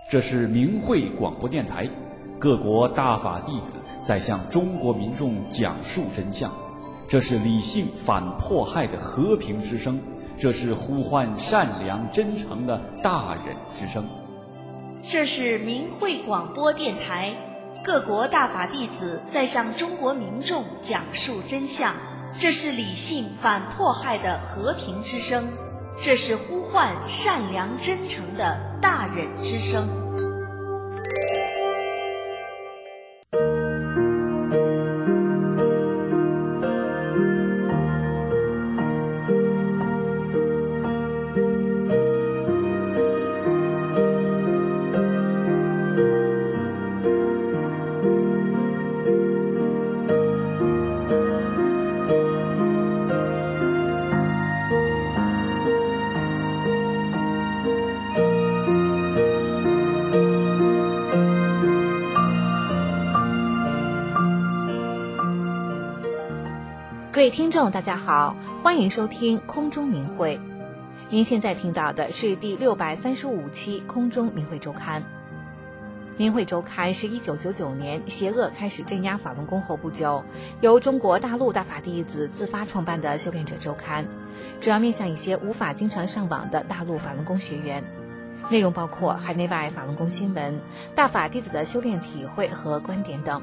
这是明慧广播电台，各国大法弟子在向中国民众讲述真相。这是理性反迫害的和平之声，这是呼唤善良真诚的大忍之声。 这是明慧广播电台，各国大法弟子在向中国民众讲述真相。这是理性反迫害的和平之声，这是呼唤善良真诚的大忍之声。 各位听众大家好，欢迎收听空中明慧。您现在听到的是第635期空中明慧周刊。明慧周刊是1999年邪恶开始镇压法轮功后不久，由中国大陆大法弟子自发创办的修炼者周刊，主要面向一些无法经常上网的大陆法轮功学员。内容包括海内外法轮功新闻、大法弟子的修炼体会和观点等。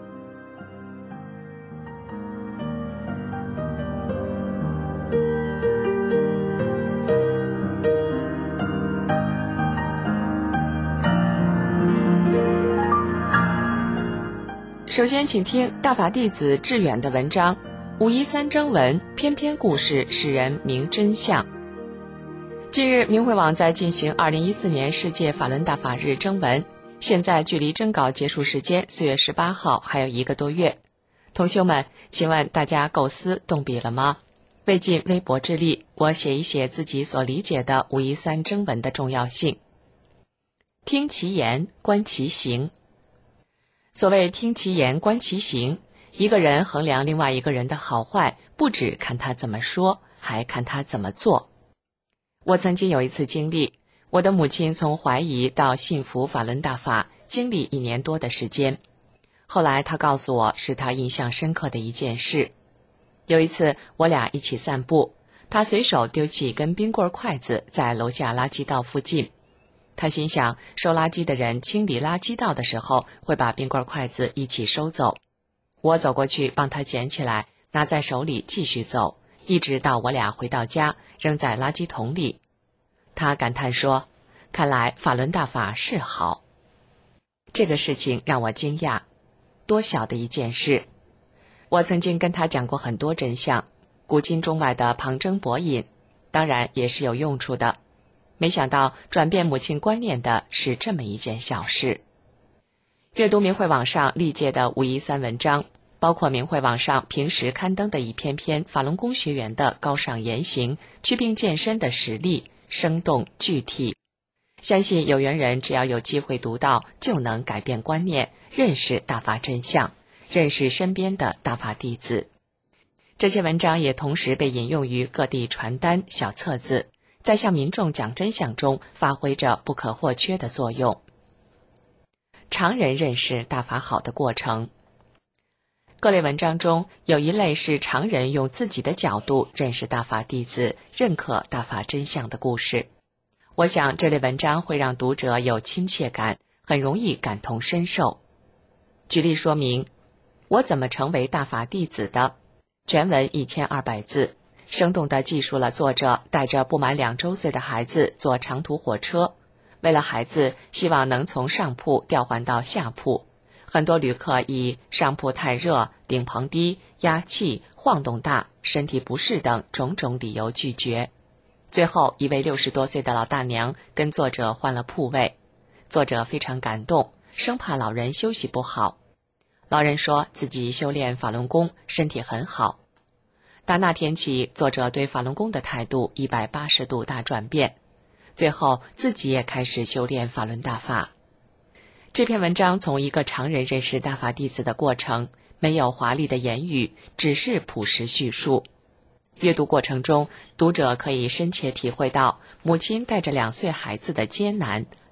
首先请听大法弟子志远的文章513征文，篇篇故事使人明真相。近日明慧网在进行2014年世界法轮大法日征文，现在距离征稿结束时间4月18号还有1个多月。同修们，请问大家构思动笔了吗？为尽微薄之力，我写一写自己所理解的513征文的重要性。听其言，观其行。所谓听其言观其行，一个人衡量另外一个人的好坏，不只看他怎么说，还看他怎么做。我曾经有一次经历，我的母亲从怀疑到信服法轮大法，经历1年多的时间。后来她告诉我，是她印象深刻的一件事。有一次我俩一起散步，她随手丢弃一根冰棍筷子在楼下垃圾道附近。他心想，收垃圾的人清理垃圾道的时候会把冰棍筷子一起收走。我走过去帮他捡起来，拿在手里继续走，一直到我俩回到家，扔在垃圾桶里。他感叹说，看来法轮大法是好。这个事情让我惊讶，多小的一件事。我曾经跟他讲过很多真相，古今中外的旁征博引，当然也是有用处的。没想到转变母亲观念的是这么一件小事。阅读明慧网上历届的513文章，包括明慧网上平时刊登的一篇篇法轮功学员的高尚言行、祛病健身的实例，生动具体。相信有缘人只要有机会读到，就能改变观念，认识大法真相，认识身边的大法弟子。这些文章也同时被引用于各地传单、小册子，在向民众讲真相中发挥着不可或缺的作用。常人认识大法好的过程。各类文章中有一类是常人用自己的角度认识大法弟子、认可大法真相的故事。我想这类文章会让读者有亲切感，很容易感同身受。举例说明，我怎么成为大法弟子的？全文1200字。生动地记述了作者带着不满2周岁的孩子坐长途火车，为了孩子，希望能从上铺调换到下铺。很多旅客以上铺太热、顶棚低、压气、晃动大、身体不适等种种理由拒绝。最后，一位60多岁的老大娘跟作者换了铺位，作者非常感动，生怕老人休息不好。老人说自己修炼法轮功，身体很好。打那天起，作者对法轮功的态度180度大转变，最后自己也开始修炼法轮大法。这篇文章从一个常人认识大法弟子的过程，没有华丽的言语，只是朴实叙述。阅读过程中，读者可以深切体会到母亲带着2岁孩子的艰难，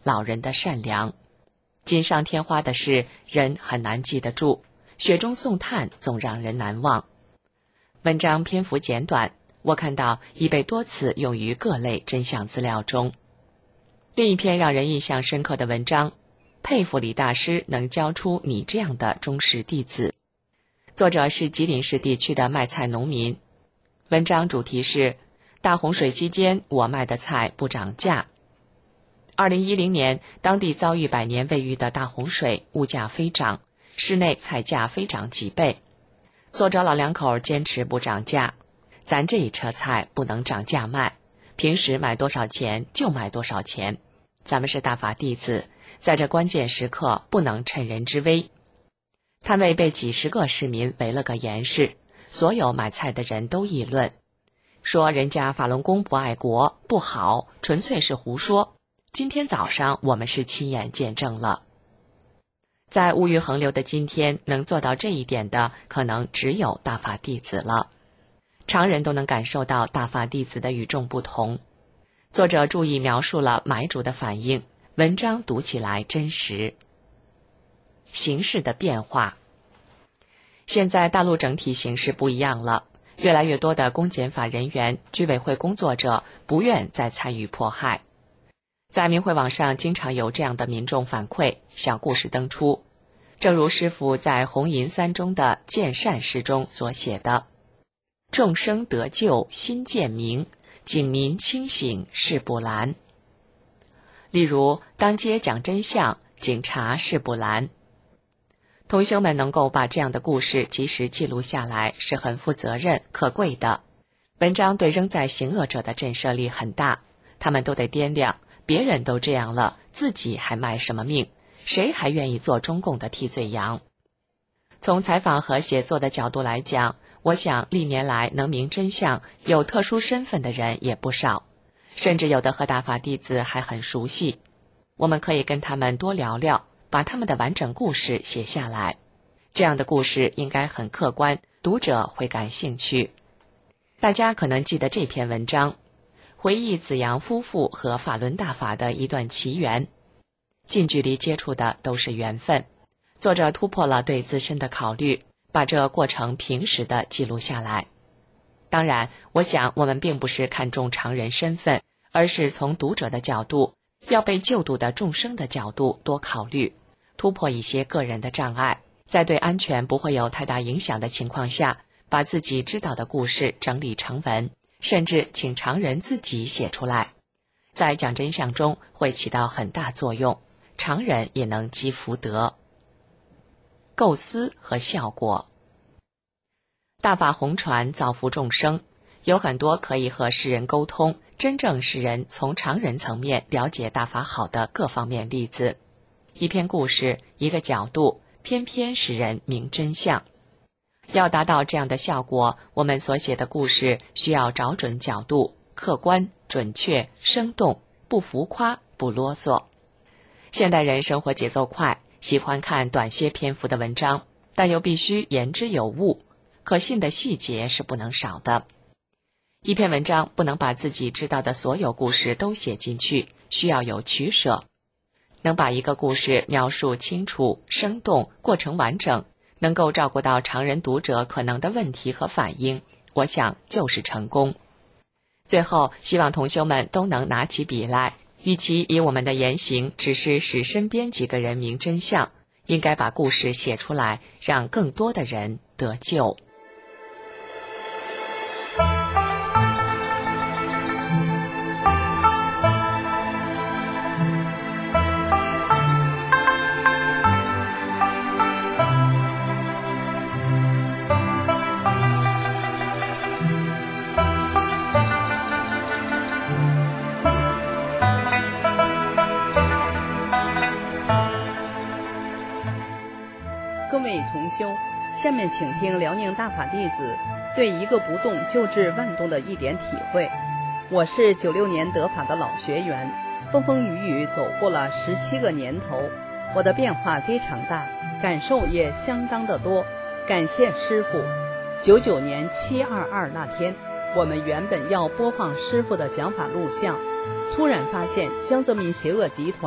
老人的善良。锦上添花的是，人很难记得住，雪中送炭总让人难忘。文章篇幅简短，我看到已被多次用于各类真相资料中。另一篇让人印象深刻的文章，佩服李大师能教出你这样的忠实弟子。作者是吉林市地区的卖菜农民。文章主题是大洪水期间我卖的菜不涨价。2010年，当地遭遇100年未遇的大洪水，物价飞涨，室内菜价飞涨几倍。作者老两口坚持不涨价，咱这一车菜不能涨价卖，平时卖多少钱就卖多少钱。咱们是大法弟子，在这关键时刻不能趁人之危。摊位被几十个市民围了个严实，所有买菜的人都议论，说人家法轮功不爱国，不好，纯粹是胡说。今天早上我们是亲眼见证了。在物欲横流的今天，能做到这一点的，可能只有大法弟子了。常人都能感受到大法弟子的与众不同。作者注意描述了买主的反应，文章读起来真实。形势的变化。现在大陆整体形势不一样了，越来越多的公检法人员、居委会工作者不愿再参与迫害。在明慧网上经常有这样的民众反馈，小故事登出。正如师父在红银三中的见善诗中所写的：众生得救心见明，警民清醒事不拦。例如当街讲真相，警察事不拦。同修们能够把这样的故事及时记录下来，是很负责任可贵的。文章对仍在行恶者的震慑力很大，他们都得掂量，别人都这样了，自己还卖什么命？谁还愿意做中共的替罪羊？从采访和写作的角度来讲，我想历年来能明真相、有特殊身份的人也不少，甚至有的和大法弟子还很熟悉。我们可以跟他们多聊聊，把他们的完整故事写下来。这样的故事应该很客观，读者会感兴趣。大家可能记得这篇文章，回忆子阳夫妇和法轮大法的一段奇缘。近距离接触的都是缘分，作者突破了对自身的考虑，把这过程平实地记录下来。当然，我想我们并不是看重常人身份，而是从读者的角度，要被救度的众生的角度多考虑，突破一些个人的障碍，在对安全不会有太大影响的情况下，把自己知道的故事整理成文，甚至请常人自己写出来，在讲真相中会起到很大作用，常人也能积福德。构思和效果。大法红传造福众生，有很多可以和世人沟通，真正使人从常人层面了解大法好的各方面例子。一篇故事，一个角度，偏偏使人明真相。要达到这样的效果，我们所写的故事需要找准角度，客观、准确、生动，不浮夸，不啰嗦。现代人生活节奏快，喜欢看短些篇幅的文章，但又必须言之有物，可信的细节是不能少的。一篇文章不能把自己知道的所有故事都写进去，需要有取舍。能把一个故事描述清楚、生动、过程完整，能够照顾到常人读者可能的问题和反应，我想就是成功。最后，希望同修们都能拿起笔来，与其以我们的言行只是使身边几个人明真相，应该把故事写出来，让更多的人得救。 各位同修，下面请听辽宁大法弟子对一个不动就治万动的一点体会。我是96年得法的老学员，风风雨雨走过了17个年头，我的变化非常大，感受也相当的多。感谢师父。99年722那天，我们原本要播放师父的讲法录像，突然发现江泽民邪恶集团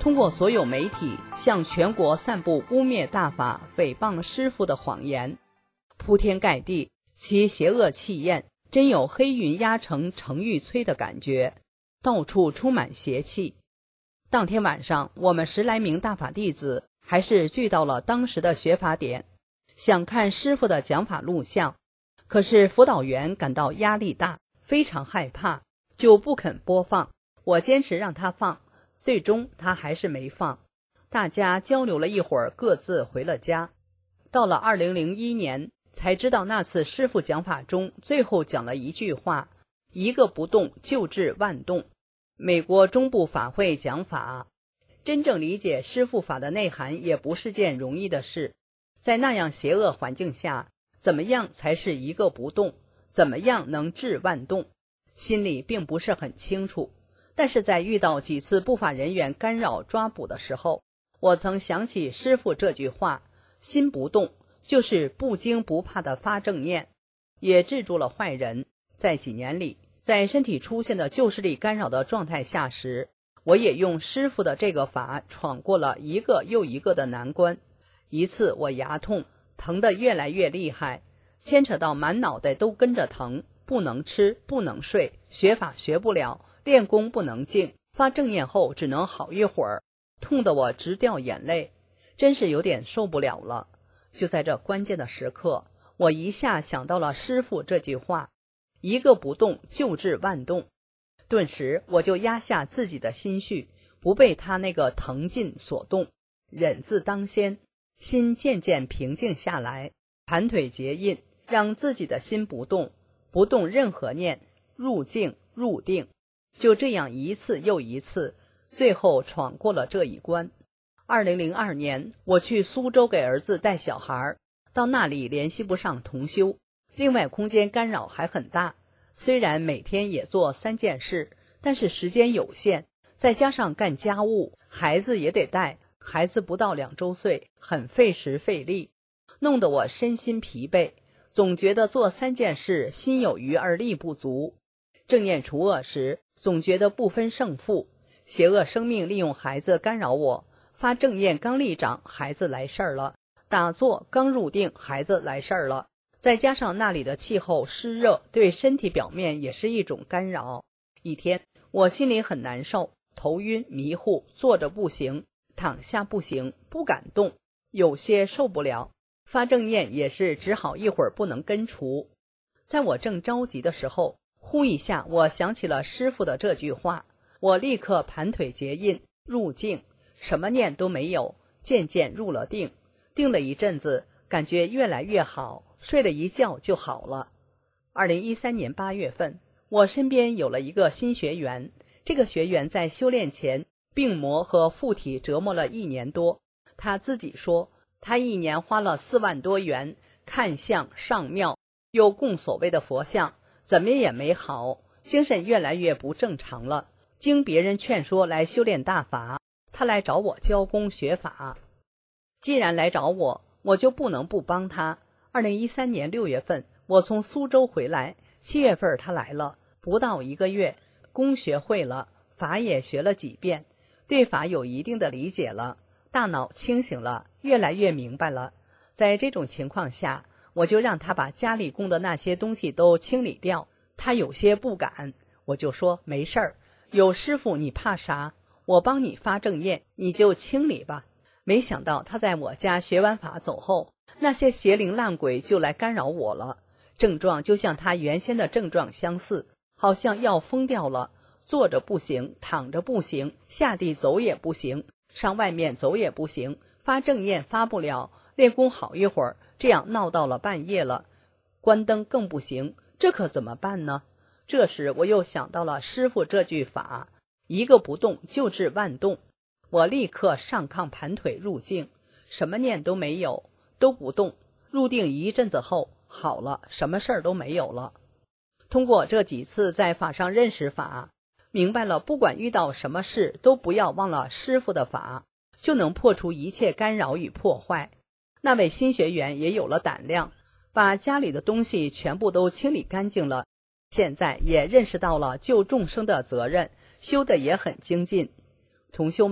通过所有媒体向全国散布污蔑大法、诽谤师父的谎言，铺天盖地，其邪恶气焰真有黑云压城城欲摧的感觉，到处充满邪气。当天晚上，我们10来名大法弟子还是聚到了当时的学法点，想看师父的讲法录像，可是辅导员感到压力大，非常害怕，就不肯播放。我坚持让他放，最终他还是没放。大家交流了一会儿，各自回了家。到了2001年，才知道那次师父讲法中最后讲了一句话：一个不动就治万动。美国中部法会讲法，真正理解师父法的内涵也不是件容易的事。在那样邪恶环境下，怎么样才是一个不动？怎么样能治万动？心里并不是很清楚。但是在遇到几次不法人员干扰抓捕的时候，我曾想起师父这句话：心不动就是不惊不怕的发正念，也制住了坏人。在几年里，在身体出现的旧势力干扰的状态下时，我也用师父的这个法闯过了一个又一个的难关。一次我牙痛，疼得越来越厉害，牵扯到满脑袋都跟着疼，不能吃，不能睡，学法学不了，练功不能静，发正念后只能好一会儿，痛得我直掉眼泪，真是有点受不了了。就在这关键的时刻，我一下想到了师父这句话：一个不动就治万动。顿时我就压下自己的心绪，不被他那个疼劲所动，忍字当先，心渐渐平静下来，盘腿结印，让自己的心不动，不动任何念，入静入定。就这样一次又一次，最后闯过了这一关。2002年，我去苏州给儿子带小孩，到那里联系不上同修，另外空间干扰还很大。虽然每天也做3件事，但是时间有限，再加上干家务，孩子也得带，孩子不到2周岁，很费时费力，弄得我身心疲惫，总觉得做3件事心有余而力不足。正念除恶时，总觉得不分胜负，邪恶生命利用孩子干扰我，发正念刚立掌，孩子来事儿了，打坐刚入定，孩子来事儿了。再加上那里的气候湿热，对身体表面也是一种干扰。一天我心里很难受，头晕迷糊，坐着不行，躺下不行，不敢动，有些受不了。发正念也是只好一会儿不能根除。在我正着急的时候，忽一下我想起了师父的这句话，我立刻盘腿结印，入静，什么念都没有，渐渐入了定。定了一阵子，感觉越来越好，睡了一觉就好了。2013年8月份，我身边有了一个新学员，这个学员在修炼前病魔和附体折磨了1年多。他自己说，他1年花了4万多元看相上庙，又供所谓的佛像，怎么也没好，精神越来越不正常了。经别人劝说来修炼大法，他来找我教功学法。既然来找我，我就不能不帮他。2013年6月份，我从苏州回来，7月份他来了，不到1个月，功学会了，法也学了几遍，对法有一定的理解了，大脑清醒了，越来越明白了。在这种情况下，我就让他把家里供的那些东西都清理掉。他有些不敢，我就说没事儿，有师傅你怕啥？我帮你发正念，你就清理吧。没想到他在我家学完法走后，那些邪灵烂鬼就来干扰我了，症状就像他原先的症状相似，好像要疯掉了，坐着不行，躺着不行，下地走也不行，上外面走也不行，发正念发不了，练功好一会儿，这样闹到了半夜了，关灯更不行，这可怎么办呢？这时我又想到了师父这句法，一个不动就治万动。我立刻上炕盘腿入静，什么念都没有，都不动。入定一阵子后好了，什么事儿都没有了。通过这几次在法上认识法，明白了不管遇到什么事都不要忘了师父的法，就能破除一切干扰与破坏。那位新学员也有了胆量，把家里的东西全部都清理干净了，现在也认识到了救众生的责任，修得也很精进。同修们，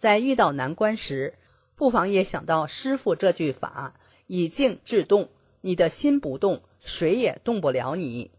在遇到难关时，不妨也想到师父这句法：以静制动，你的心不动，谁也动不了你。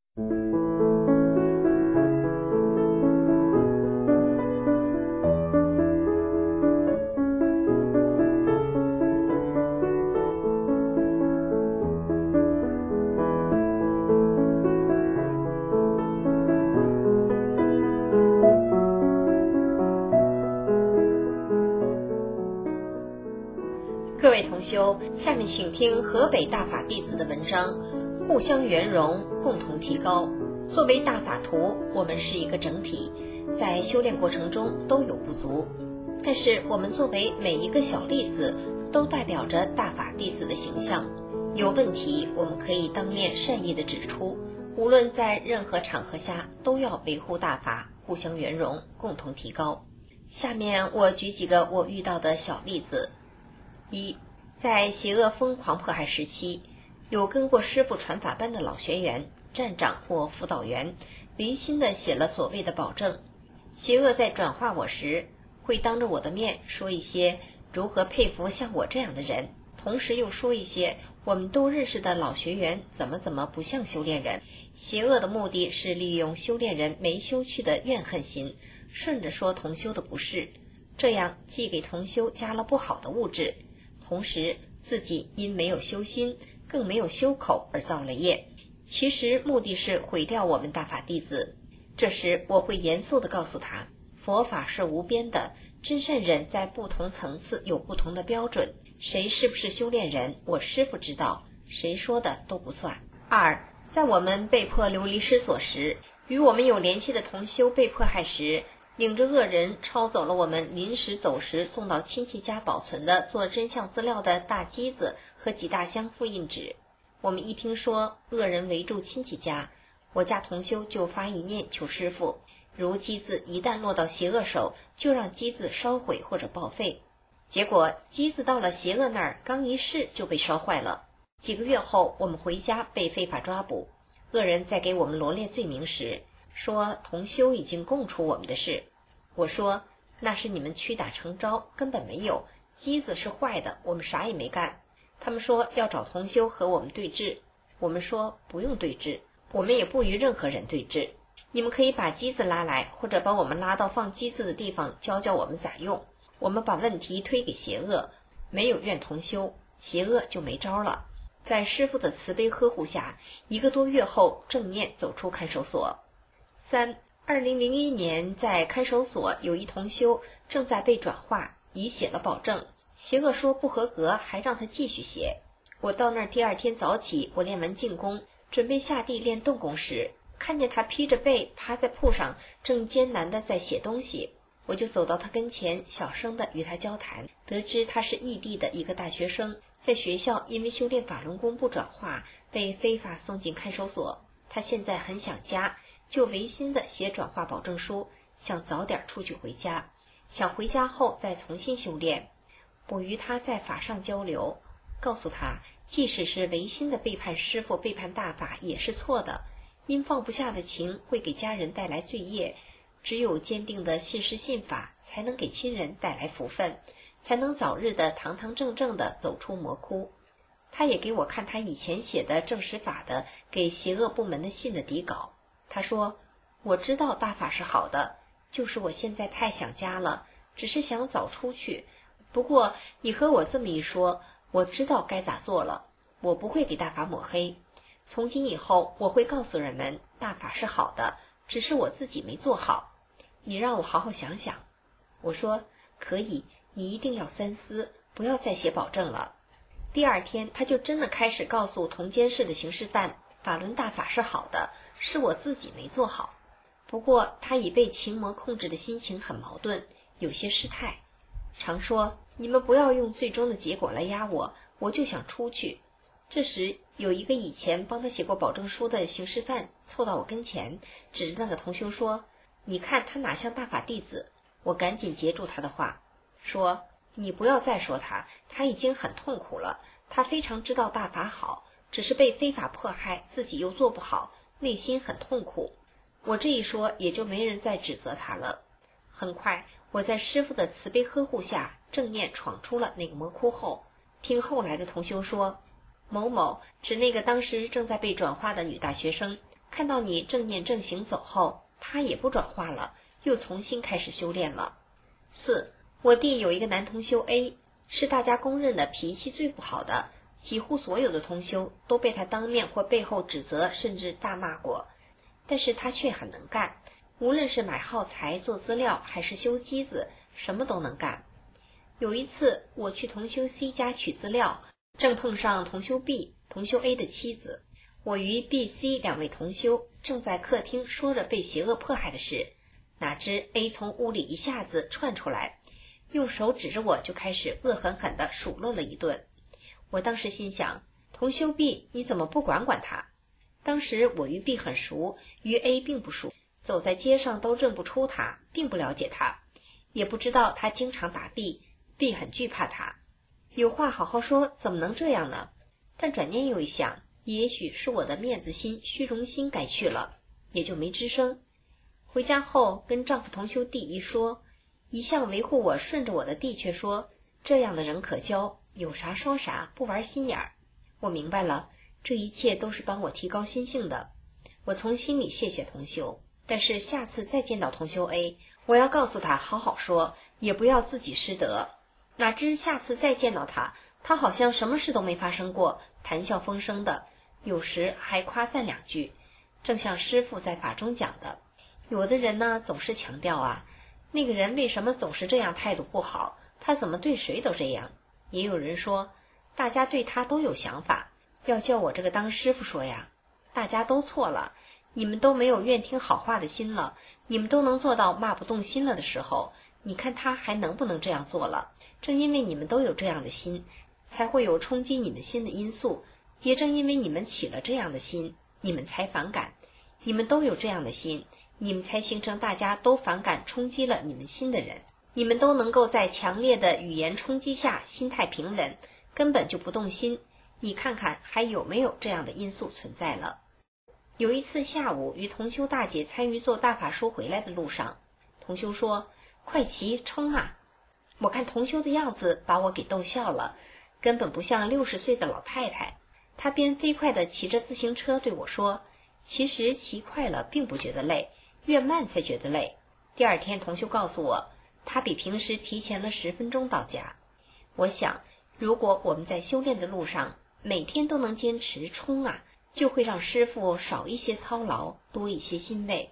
各位同修，下面请听河北大法弟子的文章《互相圆融，共同提高》。作为大法徒，我们是一个整体，在修炼过程中都有不足，但是我们作为每一个小粒子，都代表着大法弟子的形象。有问题，我们可以当面善意地指出，无论在任何场合下，都要维护大法，互相圆融，共同提高。下面我举几个我遇到的小例子。一，在邪恶疯狂迫害时期，有跟过师父传法班的老学员、站长或辅导员违心地写了所谓的保证。邪恶在转化我时，会当着我的面说一些如何佩服像我这样的人，同时又说一些我们都认识的老学员怎么不像修炼人。邪恶的目的是利用修炼人没修去的怨恨心，顺着说同修的不是，这样既给同修加了不好的物质，同时自己因没有修心，更没有修口而造了业。其实目的是毁掉我们大法弟子。这时我会严肃地告诉他，佛法是无边的，真善忍在不同层次有不同的标准，谁是不是修炼人，我师父知道，谁说的都不算。二，在我们被迫流离失所时，与我们有联系的同修被迫害时，领着恶人抄走了我们临时走时送到亲戚家保存的做真相资料的大机子和几大箱复印纸。我们一听说恶人围住亲戚家，我家同修就发一念求师父，如机子一旦落到邪恶手，就让机子烧毁或者报废。结果机子到了邪恶那儿，刚一试就被烧坏了。几个月后，我们回家被非法抓捕，恶人在给我们罗列罪名时，说同修已经供出我们的事。我说那是你们屈打成招，根本没有，机子是坏的，我们啥也没干。他们说要找同修和我们对峙，我们说不用对峙，我们也不与任何人对峙，你们可以把机子拉来，或者把我们拉到放机子的地方教教我们咋用。我们把问题推给邪恶，没有怨同修，邪恶就没招了。在师父的慈悲呵护下，1个多月后正念走出看守所。三，2001年在看守所有一同修正在被转化，已写了保证，邪恶说不合格，还让他继续写。我到那儿第2天早起，我练完静功，准备下地练动功时，看见他披着被趴在铺上，正艰难地在写东西。我就走到他跟前，小声地与他交谈，得知他是异地的一个大学生，在学校因为修炼法轮功不转化，被非法送进看守所。他现在很想家，就违心地写转化保证书，想早点出去回家，想回家后再重新修炼。我与他在法上交流，告诉他即使是违心的背叛师父、背叛大法也是错的，因放不下的情会给家人带来罪业，只有坚定的信师信法，才能给亲人带来福分，才能早日的堂堂正正的走出魔窟。他也给我看他以前写的正实法的给邪恶部门的信的底稿。他说，我知道大法是好的，就是我现在太想家了，只是想早出去。不过你和我这么一说，我知道该咋做了，我不会给大法抹黑。从今以后我会告诉人们，大法是好的，只是我自己没做好，你让我好好想想。我说可以，你一定要三思，不要再写保证了。第2天他就真的开始告诉同监室的刑事犯，法轮大法是好的，是我自己没做好。不过他已被情魔控制的心情很矛盾，有些失态，常说你们不要用最终的结果来压我，我就想出去。这时有一个以前帮他写过保证书的刑事犯凑到我跟前，指着那个同修说，你看他哪像大法弟子。我赶紧截住他的话，说你不要再说他已经很痛苦了，他非常知道大法好，只是被非法迫害，自己又做不好，内心很痛苦。我这一说也就没人再指责他了。 很快，我在师傅的慈悲呵护下，正念闯出了那个魔窟后，听后来的同修说，某某指那个当时正在被转化的女大学生，看到你正念正行走后，她也不转化了，又重新开始修炼了。4. 我弟有一个男同修 A， 是大家公认的脾气最不好的，几乎所有的同修都被他当面或背后指责，甚至大骂过，但是他却很能干，无论是买耗材、做资料还是修机子，什么都能干。有一次我去同修 C 家取资料，正碰上同修 B、同修 A 的妻子，我与 B、C 两位同修正在客厅说着被邪恶迫害的事，哪知 A 从屋里一下子窜出来，用手指着我就开始恶狠狠地数落了一顿。我当时心想，同修 B 你怎么不管管他？当时我与 B 很熟，与 A 并不熟，走在街上都认不出他，并不了解他，也不知道他经常打 B 很惧怕他。有话好好说，怎么能这样呢？但转念又一想，也许是我的面子心、虚荣心该去了，也就没吱声。回家后跟丈夫同修 D 一说，一向维护我顺着我的 D 却说，这样的人可交，有啥说啥，不玩心眼儿。我明白了，这一切都是帮我提高心性的。我从心里谢谢同修，但是下次再见到同修 A， 我要告诉他好好说，也不要自己失德。哪知下次再见到他，他好像什么事都没发生过，谈笑风生的，有时还夸赞两句。正像师父在法中讲的，有的人呢总是强调啊，那个人为什么总是这样态度不好，他怎么对谁都这样。也有人说，大家对他都有想法，要叫我这个当师父说呀，大家都错了，你们都没有愿听好话的心了，你们都能做到骂不动心了的时候，你看他还能不能这样做了？正因为你们都有这样的心，才会有冲击你们心的因素，也正因为你们起了这样的心，你们才反感。你们都有这样的心，你们才形成大家都反感冲击了你们心的人。你们都能够在强烈的语言冲击下心态平稳，根本就不动心，你看看还有没有这样的因素存在了。有一次下午与同修大姐参与做大法书回来的路上，同修说，快骑冲啊！我看同修的样子把我给逗笑了，根本不像60岁的老太太。她边飞快地骑着自行车对我说，其实骑快了并不觉得累，越慢才觉得累。第二天同修告诉我，他比平时提前了10分钟到家。我想，如果我们在修炼的路上每天都能坚持冲啊，就会让师父少一些操劳，多一些欣慰。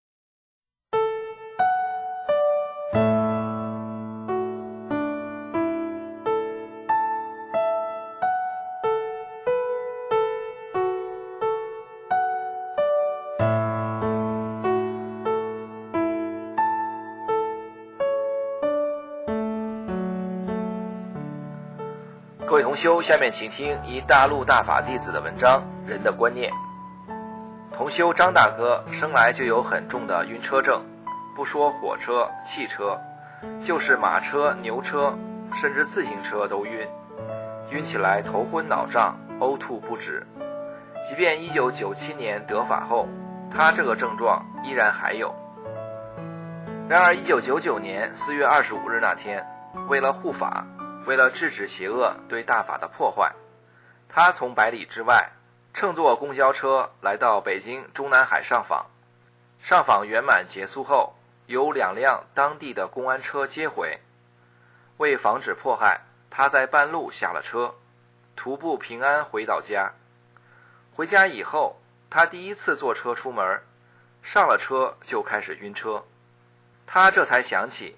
各位同修，下面请听一大陆大法弟子的文章《人的观念》。同修张大哥生来就有很重的晕车症，不说火车、汽车，就是马车、牛车，甚至自行车都晕，晕起来头昏脑胀，呕吐不止。即便1997年得法后，他这个症状依然还有。然而1999年4月25日那天，为了护法，为了制止邪恶对大法的破坏，他从百里之外乘坐公交车来到北京中南海上访。上访圆满结束后，由2辆当地的公安车接回。为防止迫害，他在半路下了车，徒步平安回到家。回家以后，他第一次坐车出门，上了车就开始晕车。他这才想起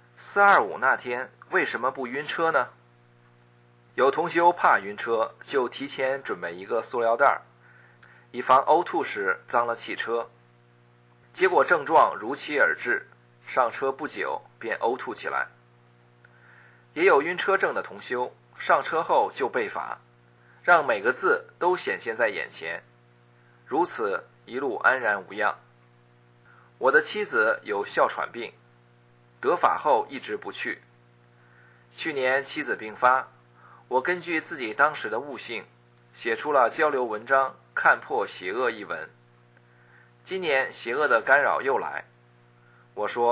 425那天为什么不晕车呢？有同修怕晕车，就提前准备一个塑料袋，以防呕吐时脏了汽车。结果症状如期而至，上车不久便呕吐起来。也有晕车症的同修，上车后就背法，让每个字都显现在眼前，如此一路安然无恙。我的妻子有哮喘病，得法后一直不去。去年妻子病发，我根据自己当时的悟性，写出了交流文章《看破邪恶》一文。今年邪恶的干扰又来，我说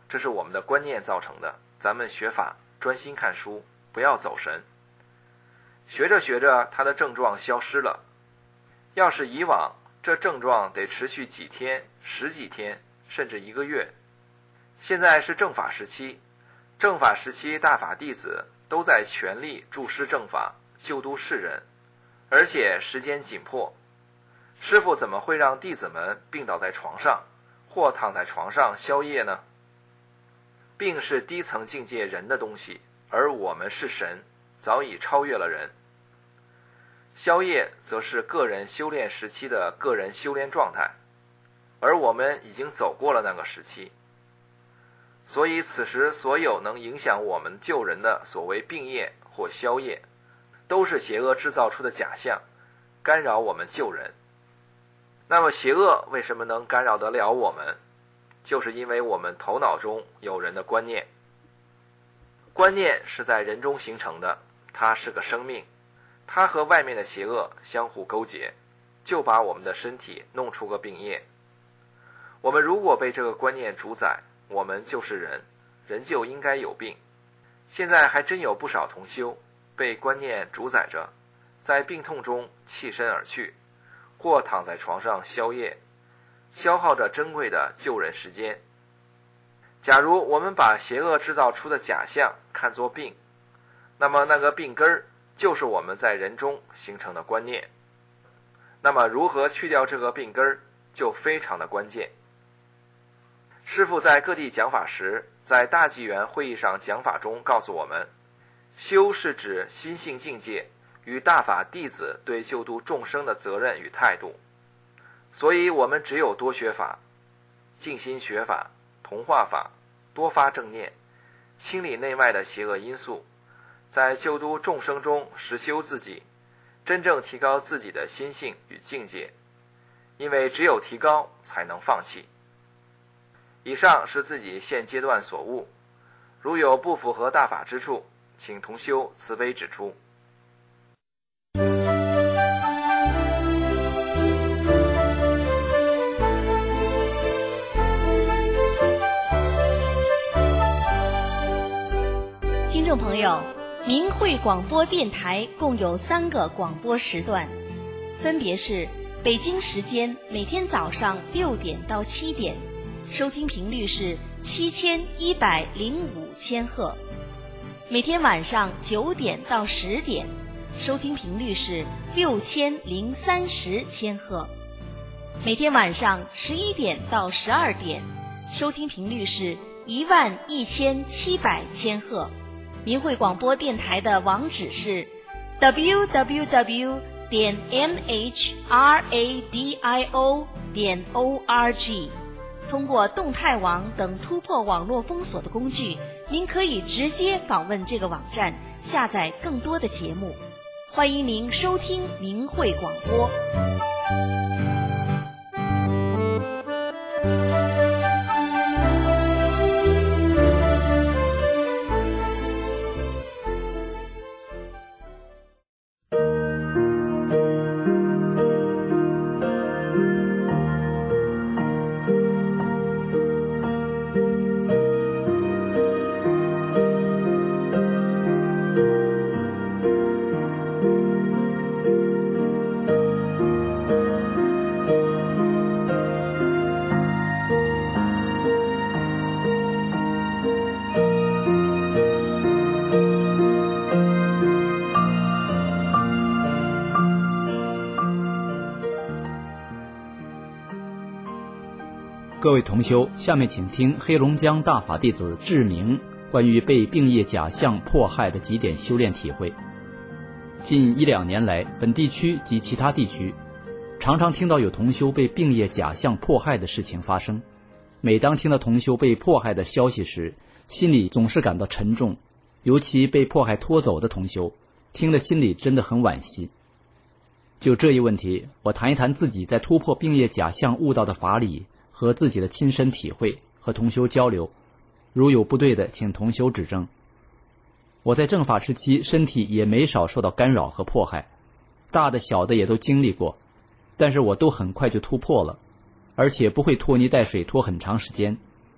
这是我们的观念造成的。咱们学法，专心看书，不要走神。学着学着，他的症状消失了。要是以往，这症状得持续几天、10几天，甚至1个月。现在是正法时期，正法时期大法弟子都在全力助师正法，救度世人，而且时间紧迫。师父怎么会让弟子们病倒在床上，或躺在床上宵夜呢？病是低层境界人的东西，而我们是神，早已超越了人。宵夜则是个人修炼时期的个人修炼状态，而我们已经走过了那个时期。所以此时所有能影响我们救人的所谓病业或宵夜，都是邪恶制造出的假象，干扰我们救人。那么邪恶为什么能干扰得了我们？就是因为我们头脑中有人的观念。观念是在人中形成的，它是个生命，它和外面的邪恶相互勾结，就把我们的身体弄出个病业。我们如果被这个观念主宰，我们就是人，人就应该有病。现在还真有不少同修被观念主宰着，在病痛中弃身而去，或躺在床上宵夜，消耗着珍贵的救人时间。假如我们把邪恶制造出的假象看作病，那么那个病根儿就是我们在人中形成的观念。那么如何去掉这个病根儿，就非常的关键。师父在各地讲法时，在大纪元会议上讲法中告诉我们，修是指心性境界与大法弟子对救度众生的责任与态度。所以我们只有多学法，静心学法，同化法，多发正念，清理内外的邪恶因素，在救度众生中实修自己，真正提高自己的心性与境界。因为只有提高才能放弃。以上是自己现阶段所悟，如有不符合大法之处，请同修慈悲指出。 听众朋友，明慧广播电台共有3个广播时段，分别是北京时间每天早上6点到7点，收听频率是7105千赫；每天晚上9点到10点，收听频率是6030千赫；每天晚上11点到12点，收听频率是11700千赫。明慧广播电台的网址是 www.mhradio.org。通过动态网等突破网络封锁的工具，您可以直接访问这个网站，下载更多的节目。欢迎您收听明慧广播。 各位同修，下面请听黑龙江大法弟子志明关于被病业假象迫害的几点修炼体会。近1-2年来，本地区及其他地区常常听到有同修被病业假象迫害的事情发生。每当听到同修被迫害的消息时，心里总是感到沉重，尤其被迫害拖走的同修，听了心里真的很惋惜。就这一问题，我谈一谈自己在突破病业假象悟到的法理和自己的亲身体会，和同修交流，如有不对的，请同修指正。我在正法时期，身体也没少受到干扰和迫害，大的小的也都经历过，但是我都很快就突破了，而且不会拖泥带水拖很长时间。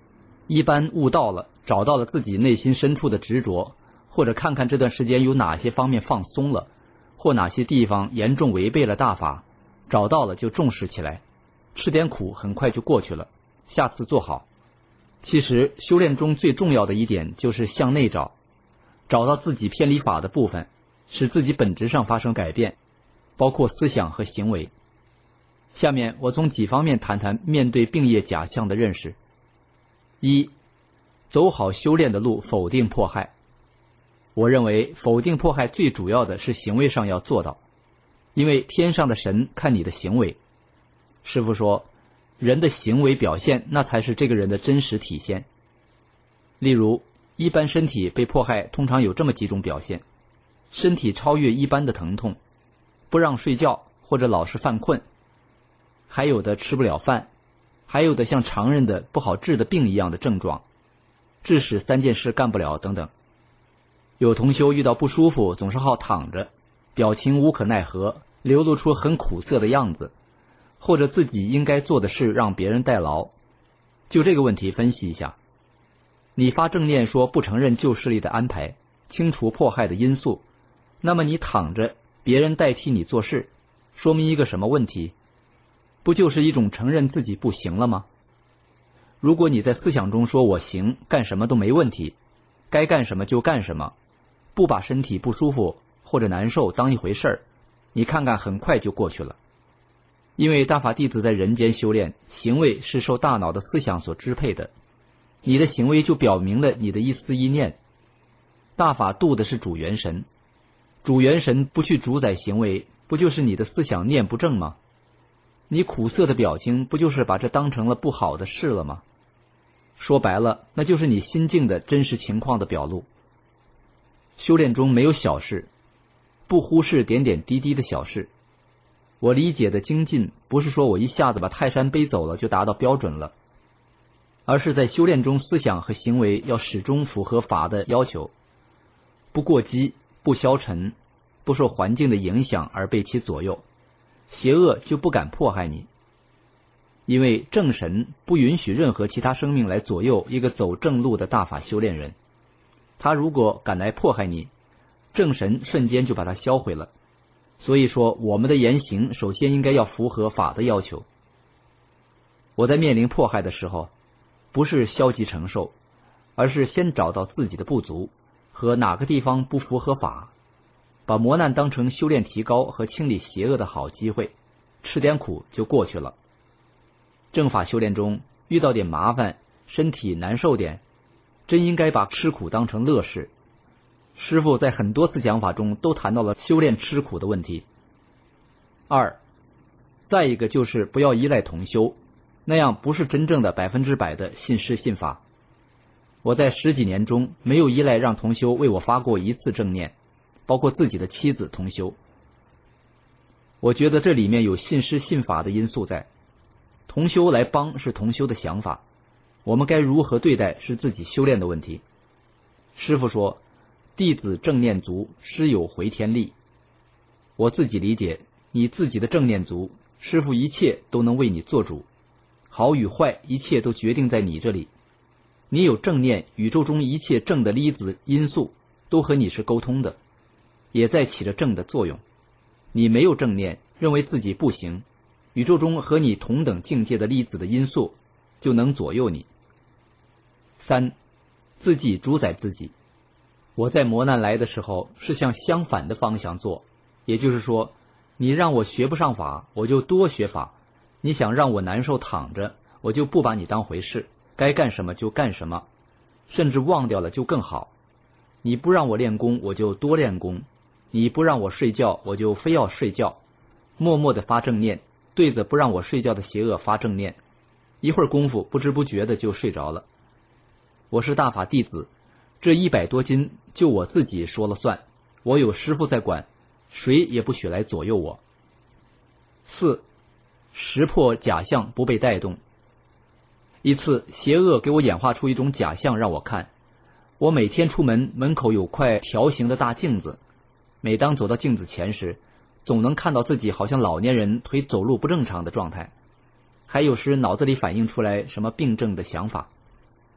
一般悟到了，找到了自己内心深处的执着，或者看看这段时间有哪些方面放松了，或哪些地方严重违背了大法，找到了就重视起来，吃点苦很快就过去了，下次做好。其实修炼中最重要的一点就是向内找，找到自己偏离法的部分，使自己本质上发生改变，包括思想和行为。下面我从几方面谈谈面对病业假象的认识。一，走好修炼的路，否定迫害。我认为否定迫害最主要的是行为上要做到，因为天上的神看你的行为。师父说，人的行为表现，那才是这个人的真实体现。例如，一般身体被迫害通常有这么几种表现：身体超越一般的疼痛，不让睡觉或者老是犯困，还有的吃不了饭，还有的像常人的不好治的病一样的症状，致使3件事干不了等等。有同修遇到不舒服总是好躺着，表情无可奈何，流露出很苦涩的样子，或者自己应该做的事让别人代劳。就这个问题分析一下，你发正念说不承认旧势力的安排，清除迫害的因素，那么你躺着，别人代替你做事，说明一个什么问题？不就是一种承认自己不行了吗？如果你在思想中说我行，干什么都没问题，该干什么就干什么，不把身体不舒服或者难受当一回事儿，你看看很快就过去了。因为大法弟子在人间修炼，行为是受大脑的思想所支配的，你的行为就表明了你的一思一念。大法度的是主元神，主元神不去主宰行为，不就是你的思想念不正吗？你苦涩的表情不就是把这当成了不好的事了吗？说白了，那就是你心境的真实情况的表露。修炼中没有小事，不忽视点点滴滴的小事。我理解的精进，不是说我一下子把泰山背走了就达到标准了，而是在修炼中思想和行为要始终符合法的要求，不过激，不消沉，不受环境的影响而被其左右，邪恶就不敢迫害你。因为正神不允许任何其他生命来左右一个走正路的大法修炼人，他如果敢来迫害你，正神瞬间就把他销毁了。所以说，我们的言行首先应该要符合法的要求。我在面临迫害的时候，不是消极承受，而是先找到自己的不足和哪个地方不符合法，把磨难当成修炼提高和清理邪恶的好机会，吃点苦就过去了。正法修炼中遇到点麻烦，身体难受点，真应该把吃苦当成乐事。师父在很多次讲法中都谈到了修炼吃苦的问题。二，再一个就是不要依赖同修，那样不是真正的100%的信师信法。我在10几年中没有依赖让同修为我发过一次正念，包括自己的妻子同修。我觉得这里面有信师信法的因素在，同修来帮是同修的想法，我们该如何对待是自己修炼的问题。师父说，弟子正念足，师有回天力。我自己理解，你自己的正念足，师父一切都能为你做主，好与坏一切都决定在你这里。你有正念，宇宙中一切正的粒子因素都和你是沟通的，也在起着正的作用。你没有正念，认为自己不行，宇宙中和你同等境界的粒子的因素就能左右你。3，自己主宰自己。我在磨难来的时候是向相反的方向做，也就是说，你让我学不上法，我就多学法；你想让我难受躺着，我就不把你当回事，该干什么就干什么，甚至忘掉了就更好。你不让我练功，我就多练功；你不让我睡觉，我就非要睡觉。默默地发正念，对着不让我睡觉的邪恶发正念，一会儿功夫不知不觉的就睡着了。我是大法弟子，这100多斤就我自己说了算，我有师父在管，谁也不许来左右我。4，识破假象不被带动。一次邪恶给我演化出一种假象让我看，我每天出门，门口有块条形的大镜子，每当走到镜子前时，总能看到自己好像老年人腿走路不正常的状态，还有时脑子里反映出来什么病症的想法。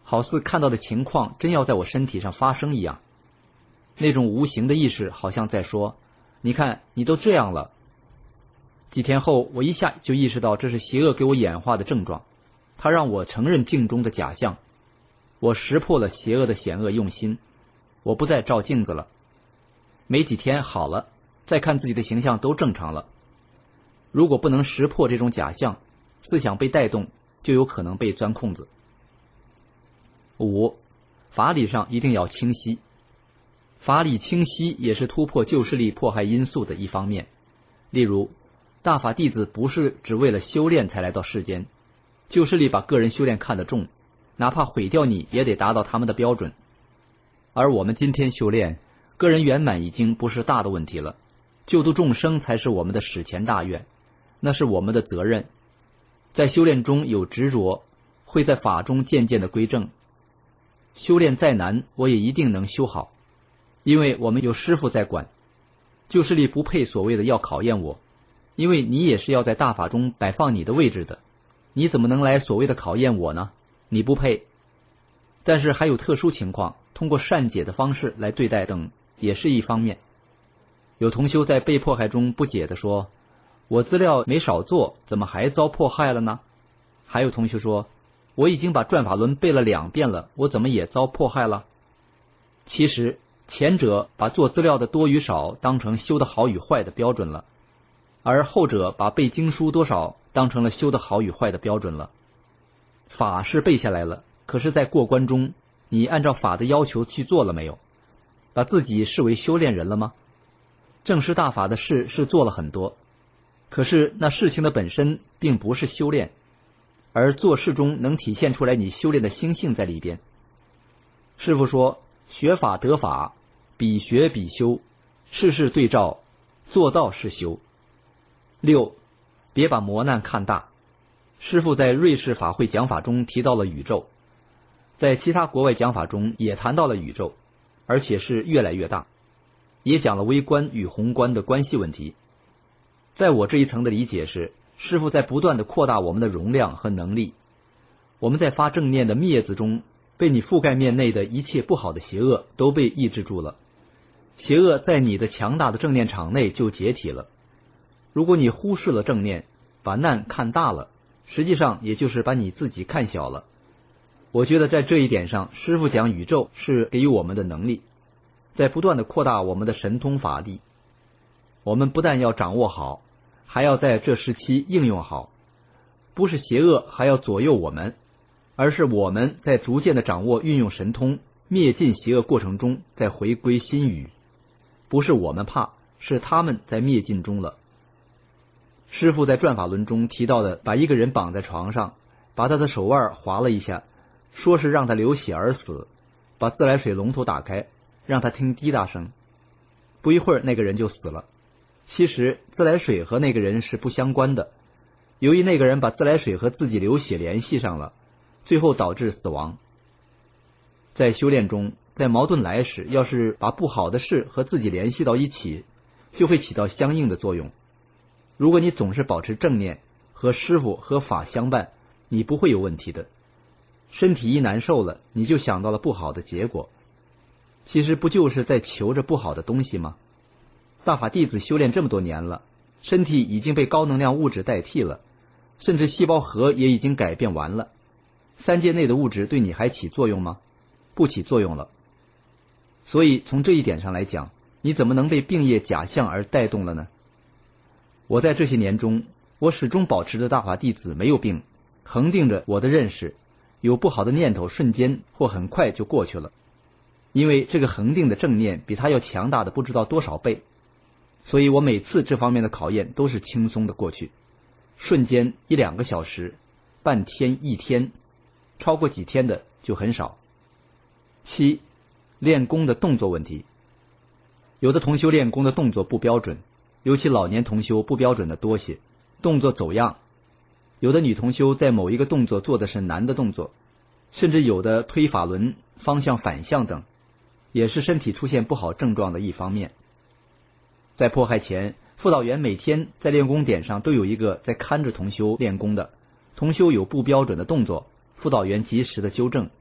好似看到的情况真要在我身体上发生一样。那种无形的意识好像在说，你看，你都这样了。几天后，我一下就意识到这是邪恶给我演化的症状，它让我承认镜中的假象。我识破了邪恶的险恶用心，我不再照镜子了。没几天好了，再看自己的形象都正常了。如果不能识破这种假象，思想被带动，就有可能被钻空子。5. 法理上一定要清晰。法理清晰也是突破旧势力迫害因素的一方面。例如，大法弟子不是只为了修炼才来到世间，旧势力把个人修炼看得重，哪怕毁掉你也得达到他们的标准。而我们今天修炼，个人圆满已经不是大的问题了，救度众生才是我们的史前大愿，那是我们的责任。在修炼中有执着，会在法中渐渐的归正。修炼再难，我也一定能修好，因为我们有师父在管。旧势力不配所谓的要考验我，因为你也是要在大法中摆放你的位置的，你怎么能来所谓的考验我呢？你不配。但是还有特殊情况，通过善解的方式来对待等，也是一方面。有同修在被迫害中不解地说，我资料没少做，怎么还遭迫害了呢？还有同学说，我已经把转法轮背了2遍了，我怎么也遭迫害了？其实前者把做资料的多与少当成修的好与坏的标准了，而后者把背经书多少当成了修的好与坏的标准了。法是背下来了，可是在过关中，你按照法的要求去做了没有？把自己视为修炼人了吗？正师大法的事是做了很多，可是那事情的本身并不是修炼，而做事中能体现出来你修炼的心性在里边。师父说，学法得法，比学比修，事事对照，做到是修。6. 别把磨难看大。师父在瑞士法会讲法中提到了宇宙，在其他国外讲法中也谈到了宇宙，而且是越来越大，也讲了微观与宏观的关系问题。在我这一层的理解是，师父在不断地扩大我们的容量和能力。我们在发正念的灭字中，被你覆盖面内的一切不好的邪恶都被抑制住了，邪恶在你的强大的正念场内就解体了。如果你忽视了正念，把难看大了，实际上也就是把你自己看小了。我觉得在这一点上，师父讲宇宙是给予我们的能力，在不断地扩大我们的神通法力。我们不但要掌握好，还要在这时期应用好。不是邪恶还要左右我们，而是我们在逐渐地掌握运用神通，灭尽邪恶过程中再回归心语。不是我们怕，是他们在灭尽中了。师父在转法轮中提到的，把一个人绑在床上，把他的手腕划了一下，说是让他流血而死，把自来水龙头打开，让他听滴答声，不一会儿那个人就死了。其实自来水和那个人是不相关的，由于那个人把自来水和自己流血联系上了，最后导致死亡。在修炼中，在矛盾来时，要是把不好的事和自己联系到一起，就会起到相应的作用。如果你总是保持正念，和师父和法相伴，你不会有问题的。身体一难受了，你就想到了不好的结果，其实不就是在求着不好的东西吗？大法弟子修炼这么多年了，身体已经被高能量物质代替了，甚至细胞核也已经改变完了。3界内的物质对你还起作用吗？不起作用了。所以从这一点上来讲，你怎么能被病业假象而带动了呢？我在这些年中，我始终保持着大法弟子没有病，恒定着我的认识，有不好的念头瞬间或很快就过去了，因为这个恒定的正念比他要强大的不知道多少倍，所以我每次这方面的考验都是轻松的过去，瞬间1-2个小时，半天1天，超过几天的就很少。7. 练功的动作问题。有的同修练功的动作不标准，尤其老年同修不标准的多些，动作走样。有的女同修在某一个动作做的是难的动作，甚至有的推法轮方向反向等，也是身体出现不好症状的一方面。在迫害前，辅导员每天在练功点上都有一个在看着同修练功的，同修有不标准的动作，辅导员及时的纠正，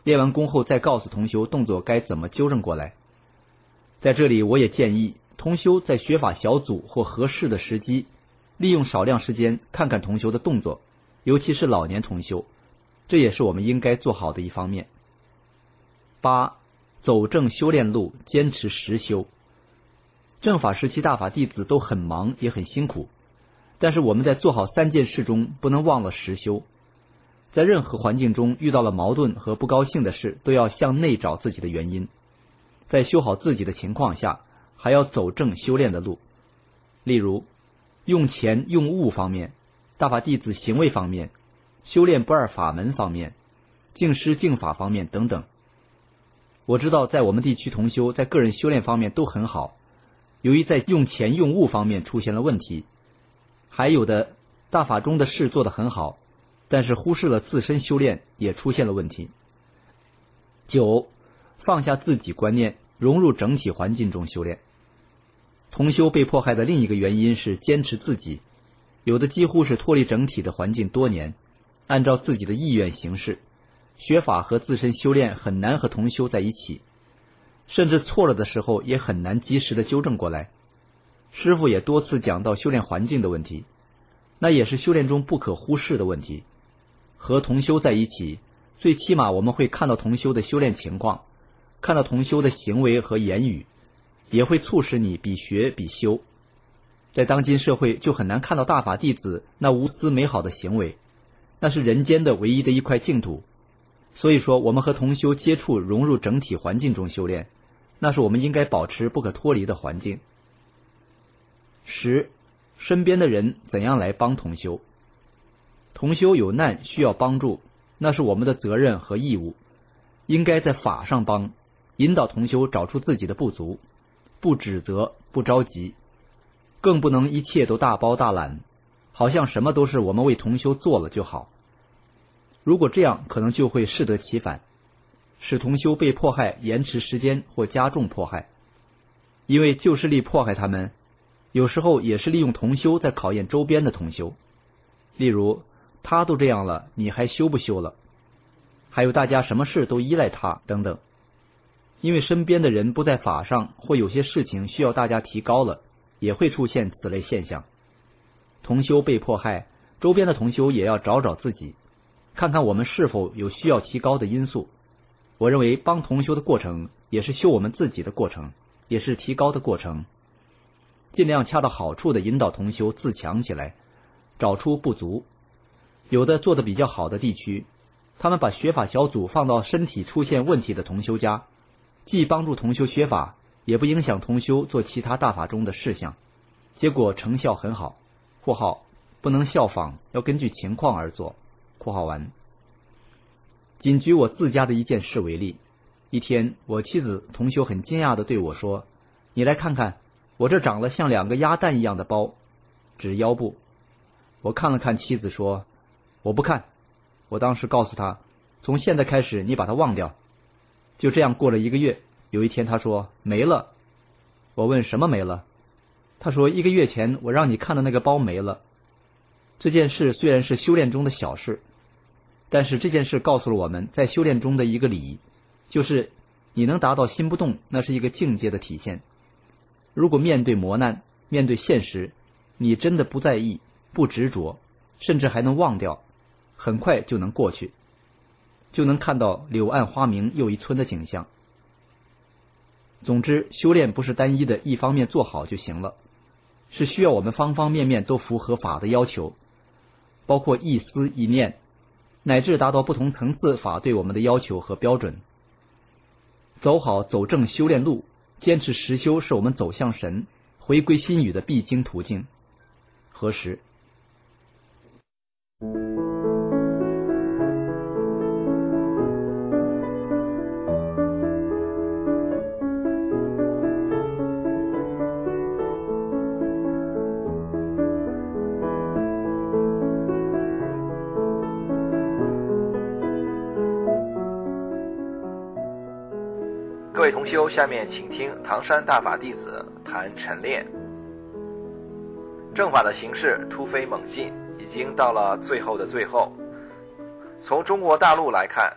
练完功后再告诉同修动作该怎么纠正过来。在这里我也建议同修在学法小组或合适的时机，利用少量时间看看同修的动作，尤其是老年同修，这也是我们应该做好的一方面。8. 走正修炼路，坚持实修。正法时期大法弟子都很忙也很辛苦，但是我们在做好3件事中不能忘了实修。在任何环境中遇到了矛盾和不高兴的事，都要向内找自己的原因，在修好自己的情况下，还要走正修炼的路。例如用钱用物方面，大法弟子行为方面，修炼不二法门方面，敬师敬法方面等等。我知道在我们地区同修在个人修炼方面都很好，由于在用钱用物方面出现了问题，还有的大法中的事做得很好，但是忽视了自身修炼，也出现了问题。9. 放下自己观念，融入整体环境中修炼。同修被迫害的另一个原因是坚持自己，有的几乎是脱离整体的环境多年，按照自己的意愿行事，学法和自身修炼很难和同修在一起，甚至错了的时候也很难及时的纠正过来。师父也多次讲到修炼环境的问题，那也是修炼中不可忽视的问题。和同修在一起，最起码我们会看到同修的修炼情况，看到同修的行为和言语，也会促使你比学比修。在当今社会就很难看到大法弟子那无私美好的行为，那是人间的唯一的一块净土。所以说我们和同修接触，融入整体环境中修炼，那是我们应该保持不可脱离的环境。10. 身边的人怎样来帮同修。同修有难需要帮助，那是我们的责任和义务，应该在法上帮，引导同修找出自己的不足，不指责，不着急，更不能一切都大包大揽，好像什么都是我们为同修做了就好。如果这样，可能就会适得其反，使同修被迫害延迟时间或加重迫害。因为旧势力迫害他们，有时候也是利用同修在考验周边的同修。例如他都这样了，你还修不修了？还有大家什么事都依赖他等等。因为身边的人不在法上，或有些事情需要大家提高了，也会出现此类现象。同修被迫害，周边的同修也要找找自己，看看我们是否有需要提高的因素。我认为帮同修的过程也是修我们自己的过程，也是提高的过程。尽量恰到好处地引导同修自强起来，找出不足。有的做得比较好的地区，他们把学法小组放到身体出现问题的同修家，既帮助同修学法，也不影响同修做其他大法中的事项，结果成效很好。括号不能效仿，要根据情况而做。括号完。仅举我自家的一件事为例，一天我妻子同修很惊讶地对我说，你来看看，我这长了像2个鸭蛋一样的包，指腰部。我看了看妻子说，我不看。我当时告诉他，从现在开始你把它忘掉。就这样过了1个月，有一天他说没了。我问什么没了？他说1个月前我让你看的那个包没了。这件事虽然是修炼中的小事，但是这件事告诉了我们在修炼中的一个理，就是你能达到心不动，那是一个境界的体现。如果面对磨难，面对现实，你真的不在意，不执着，甚至还能忘掉，很快就能过去，就能看到柳暗花明又一村的景象。总之，修炼不是单一的一方面做好就行了，是需要我们方方面面都符合法的要求，包括一思一念，乃至达到不同层次法对我们的要求和标准。走好走正修炼路，坚持实修是我们走向神，回归心语的必经途径。何时？ 各位同修，下面请听唐山大法弟子谈晨练。正法的形势突飞猛进，已经到了最后的最后。从中国大陆来看，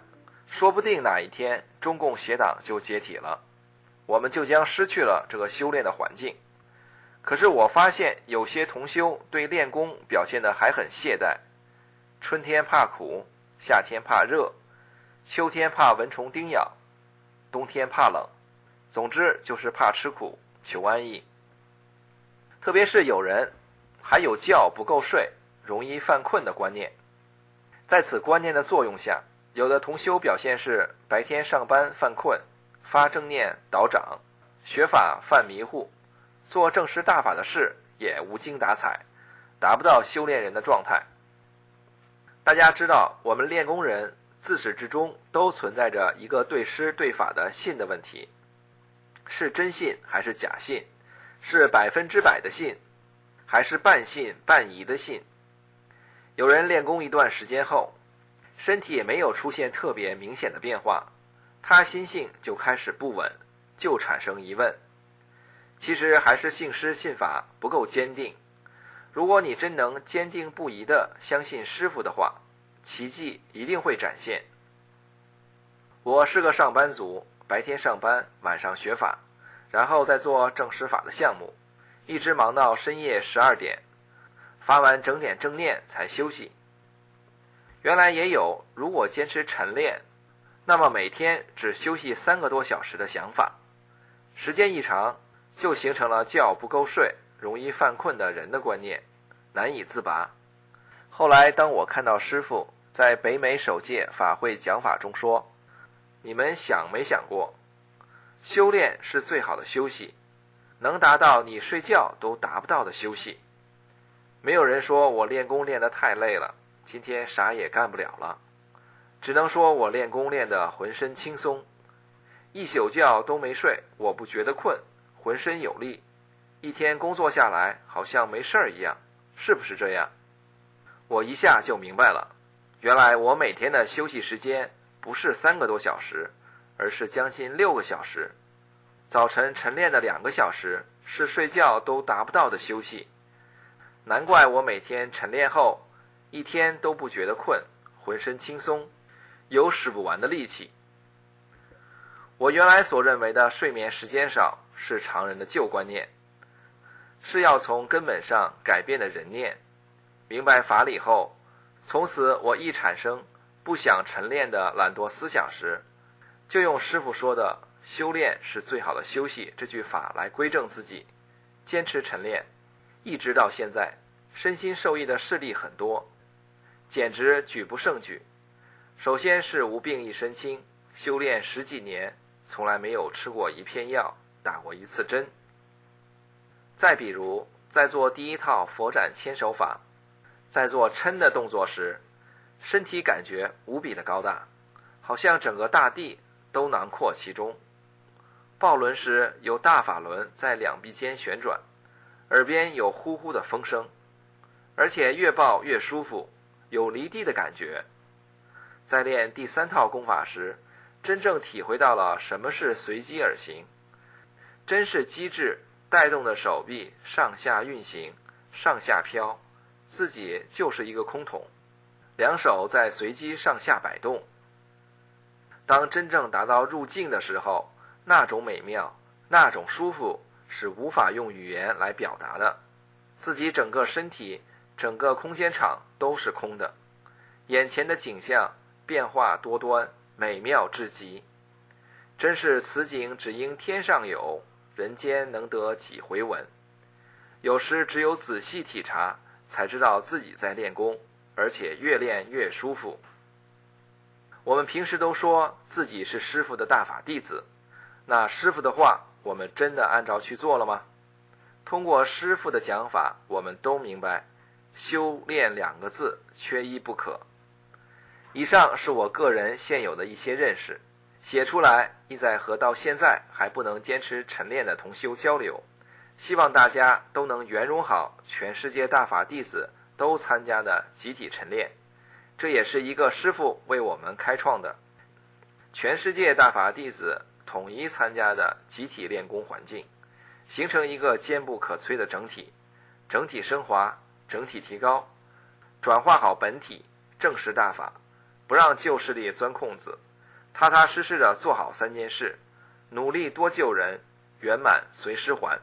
说不定哪一天中共邪党就解体了，我们就将失去了这个修炼的环境。可是我发现有些同修对练功表现得还很懈怠，春天怕苦，夏天怕热，秋天怕蚊虫叮咬，冬天怕冷，总之就是怕吃苦，求安逸。特别是有人还有觉不够睡，容易犯困的观念。在此观念的作用下，有的同修表现是白天上班犯困，发正念倒掌，学法犯迷糊，做正实大法的事也无精打采，达不到修炼人的状态。大家知道，我们练功人自始至终都存在着一个对师对法的信的问题，是真信还是假信？是100%的信，还是半信半疑的信？有人练功一段时间后，身体也没有出现特别明显的变化，他心性就开始不稳，就产生疑问。其实还是信师信法不够坚定。如果你真能坚定不移地相信师父的话，奇迹一定会展现。我是个上班族，白天上班，晚上学法，然后再做正实法的项目，一直忙到深夜12点，发完整点正念才休息。原来也有如果坚持晨练，那么每天只休息3个多小时的想法，时间一长就形成了觉不够睡，容易犯困的人的观念，难以自拔。后来当我看到师父在北美首届法会讲法中说，你们想没想过，修炼是最好的休息，能达到你睡觉都达不到的休息。没有人说我练功练得太累了，今天啥也干不了了，只能说我练功练得浑身轻松，一宿觉都没睡，我不觉得困，浑身有力，一天工作下来好像没事儿一样，是不是这样？我一下就明白了，原来我每天的休息时间不是3个多小时，而是将近6个小时。早晨晨练的2个小时是睡觉都达不到的休息，难怪我每天晨练后一天都不觉得困，浑身轻松，有使不完的力气。我原来所认为的睡眠时间少是常人的旧观念，是要从根本上改变的人念。明白法理后，从此我一产生不想晨练的懒惰思想时，就用师父说的修炼是最好的休息这句法来规正自己，坚持晨练，一直到现在，身心受益的事例很多，简直举不胜举。首先是无病一身轻，修炼10几年，从来没有吃过一片药，打过1次针。再比如，在做第一套佛展千手法，在做抻的动作时，身体感觉无比的高大，好像整个大地都囊括其中。抱轮时有大法轮在两臂间旋转，耳边有呼呼的风声，而且越抱越舒服，有离地的感觉。在练第3套功法时，真正体会到了什么是随机而行，真是机智带动的手臂上下运行，上下飘，自己就是一个空桶，2手在随机上下摆动。当真正达到入境的时候，那种美妙，那种舒服是无法用语言来表达的，自己整个身体，整个空间场都是空的，眼前的景象变化多端，美妙至极。真是此景只应天上有，人间能得几回闻。有时只有仔细体察，才知道自己在练功，而且越练越舒服。我们平时都说自己是师父的大法弟子，那师父的话我们真的按照去做了吗？通过师父的讲法，我们都明白修炼2个字缺一不可。以上是我个人现有的一些认识，写出来意在和到现在还不能坚持晨练的同修交流，希望大家都能圆融好全世界大法弟子都参加的集体晨练，这也是一个师父为我们开创的全世界大法弟子统一参加的集体练功环境，形成一个坚不可摧的整体，整体升华，整体提高，转化好本体，正实大法，不让旧势力钻空子， 踏踏实实地做好3件事，努力多救人，圆满随时还。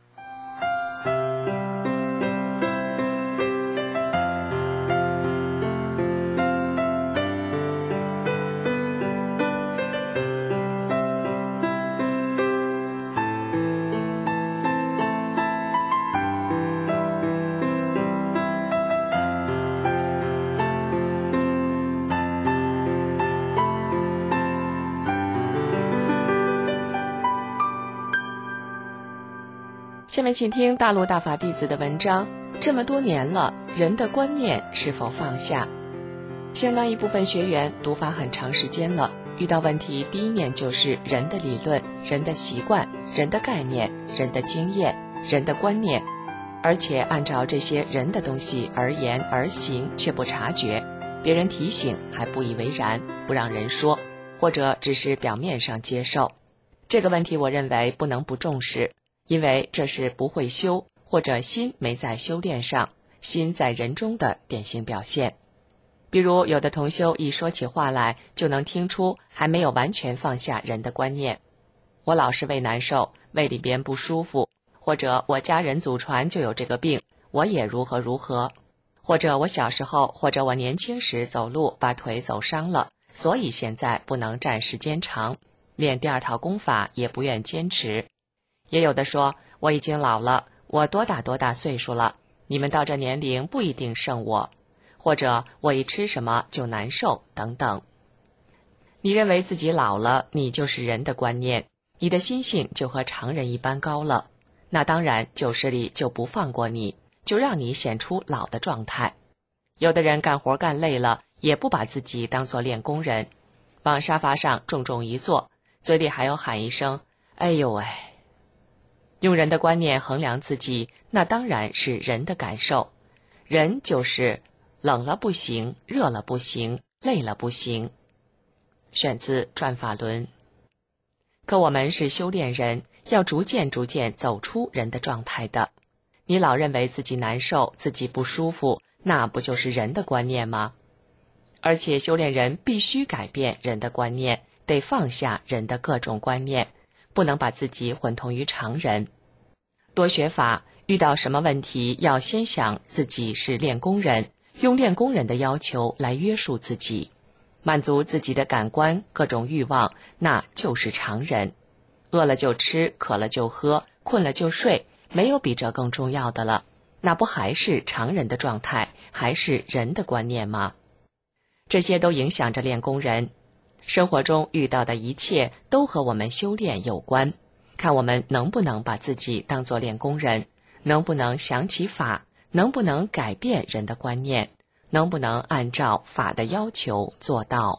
下面请听大陆大法弟子的文章。这么多年了，人的观念是否放下？相当一部分学员读法很长时间了，遇到问题第一念就是人的理论、人的习惯、人的概念、人的经验、人的观念，而且按照这些人的东西而言而行，却不察觉，别人提醒还不以为然，不让人说，或者只是表面上接受。这个问题我认为不能不重视，因为这是不会修，或者心没在修炼上，心在人中的典型表现。比如有的同修一说起话来，就能听出还没有完全放下人的观念。我老是胃难受，胃里边不舒服，或者我家人祖传就有这个病，我也如何如何，或者我小时候或者我年轻时走路把腿走伤了，所以现在不能站时间长，练第2套功法也不愿坚持。也有的说我已经老了，我多大岁数了，你们到这年龄不一定胜我，或者我一吃什么就难受等等。你认为自己老了，你就是人的观念，你的心性就和常人一般高了，那当然旧势力就不放过你，就让你显出老的状态。有的人干活干累了，也不把自己当作练功人，往沙发上重重一坐，嘴里还要喊一声哎呦喂。用人的观念衡量自己，那当然是人的感受。人就是冷了不行，热了不行，累了不行。选自《转法轮》。可我们是修炼人，要逐渐走出人的状态的。你老认为自己难受，自己不舒服，那不就是人的观念吗？而且修炼人必须改变人的观念，得放下人的各种观念，不能把自己混同于常人。多学法，遇到什么问题要先想自己是练功人，用练功人的要求来约束自己，满足自己的感官各种欲望，那就是常人。饿了就吃，渴了就喝，困了就睡，没有比这更重要的了，那不还是常人的状态，还是人的观念吗？这些都影响着练功人。生活中遇到的一切都和我们修炼有关，看我们能不能把自己当作练功人，能不能想起法，能不能改变人的观念，能不能按照法的要求做到。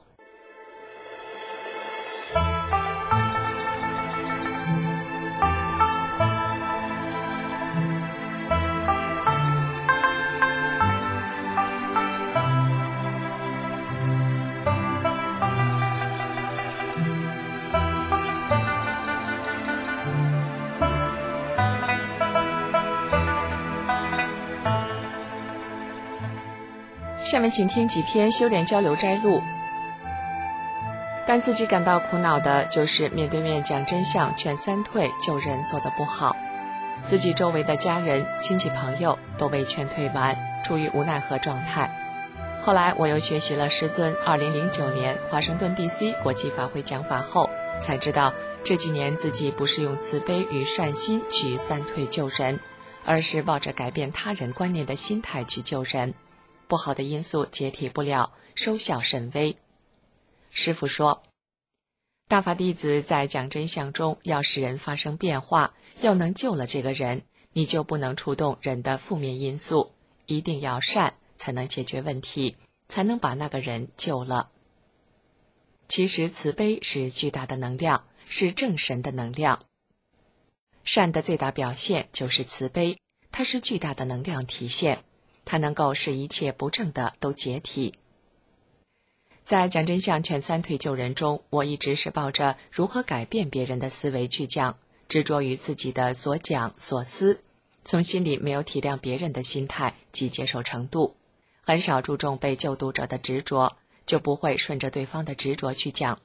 下面请听几篇修炼交流摘录。但自己感到苦恼的就是面对面讲真相劝三退救人做得不好，自己周围的家人亲戚朋友都被劝退完，处于无奈何状态。后来我又学习了师尊2009年华盛顿 DC 国际法会讲法后，才知道这几年自己不是用慈悲与善心去三退救人，而是抱着改变他人观念的心态去救人，不好的因素解体不了，收效甚微。师父说，大法弟子在讲真相中要使人发生变化，要能救了这个人，你就不能触动人的负面因素，一定要善，才能解决问题，才能把那个人救了。其实慈悲是巨大的能量，是正神的能量。善的最大表现就是慈悲，它是巨大的能量体现，它能够使一切不正的都解体。在讲真相劝三退救人中，我一直是抱着如何改变别人的思维去讲，执着于自己的所讲所思，从心里没有体谅别人的心态及接受程度，很少注重被救度者的执着，就不会顺着对方的执着去讲。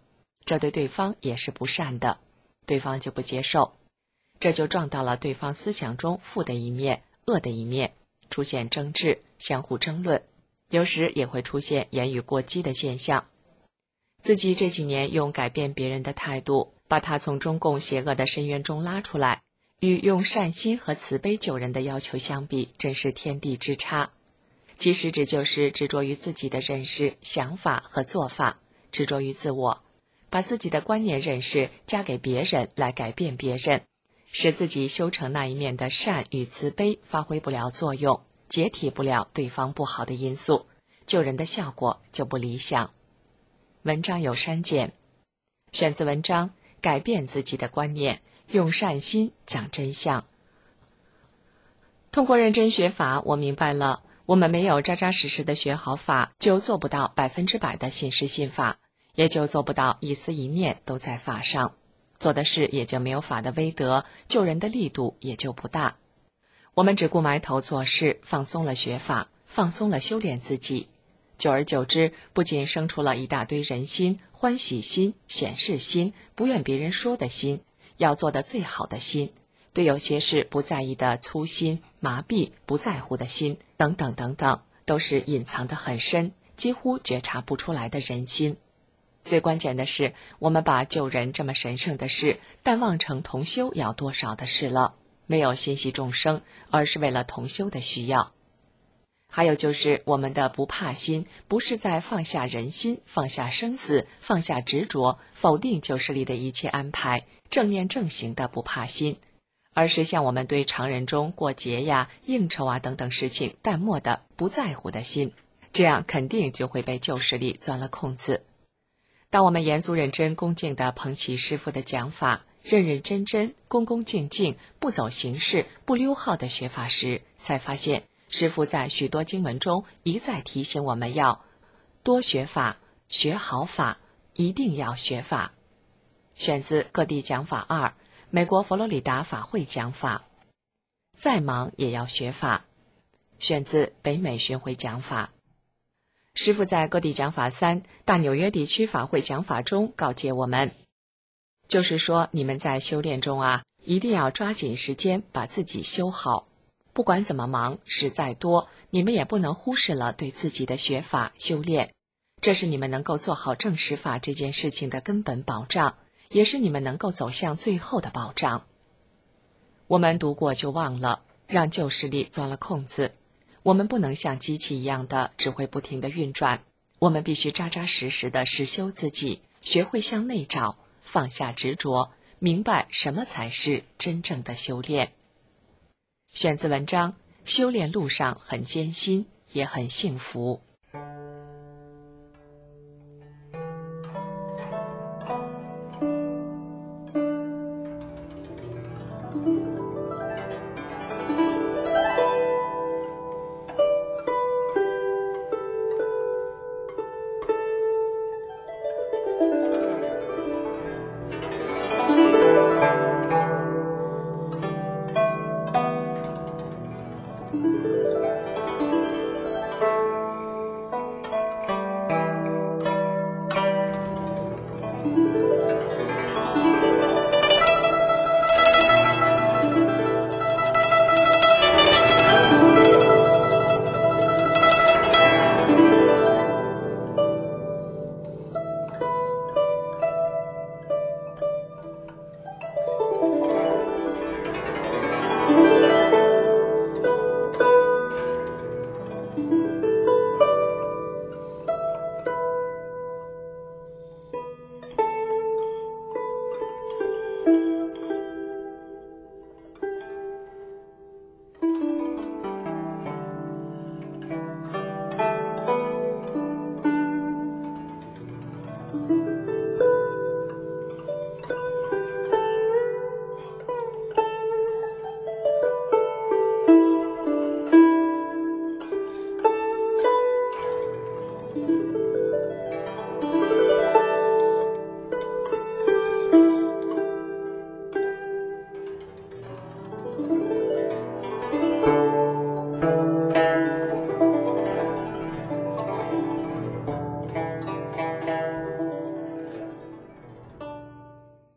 这对对方也是不善的，对方就不接受，这就撞到了对方思想中负的一面、恶的一面，出现争执，相互争论，有时也会出现言语过激的现象。自己这几年用改变别人的态度，把他从中共邪恶的深渊中拉出来，与用善心和慈悲救人的要求相比，真是天地之差。其实这就是执着于自己的认识、想法和做法，执着于自我，把自己的观念认识加给别人来改变别人，使自己修成那一面的善与慈悲发挥不了作用，解体不了对方不好的因素，救人的效果就不理想。文章有删减，选自文章《改变自己的观念，用善心讲真相》。通过认真学法，我明白了，我们没有扎扎实实的学好法，就做不到100%的信师信法，也就做不到一思一念都在法上，做的事也就没有法的威德，救人的力度也就不大。我们只顾埋头做事，放松了学法，放松了修炼自己，久而久之，不仅生出了一大堆人心、欢喜心、显示心、不愿别人说的心，要做的最好的心，对有些事不在意的粗心、麻痹、不在乎的心，等等等等，都是隐藏得很深，几乎觉察不出来的人心。最关键的是，我们把救人这么神圣的事，淡忘成同修要多少的事了，没有心系众生，而是为了同修的需要。还有就是我们的不怕心，不是在放下人心，放下生死，放下执着，否定旧势力的一切安排，正念正行的不怕心，而是像我们对常人中过节呀、应酬啊等等事情淡漠的不在乎的心，这样肯定就会被旧势力钻了空子。当我们严肃认真恭敬地捧起师父的讲法，认认真真恭恭敬敬不走形式不溜号的学法时，才发现师父在许多经文中一再提醒我们要多学法，学好法，一定要学法。选自各地讲法2，美国佛罗里达法会讲法。再忙也要学法。选自北美巡回讲法。师父在各地讲法3大纽约地区法会讲法中告诫我们，就是说你们在修炼中一定要抓紧时间把自己修好，不管怎么忙，事再多，你们也不能忽视了对自己的学法修炼，这是你们能够做好正实法这件事情的根本保障，也是你们能够走向最后的保障。我们读过就忘了，让旧势力钻了空子，我们不能像机器一样的只会不停地运转，我们必须扎扎实实地实修自己，学会向内找，放下执着，明白什么才是真正的修炼。选自文章《修炼路上很艰辛，也很幸福》。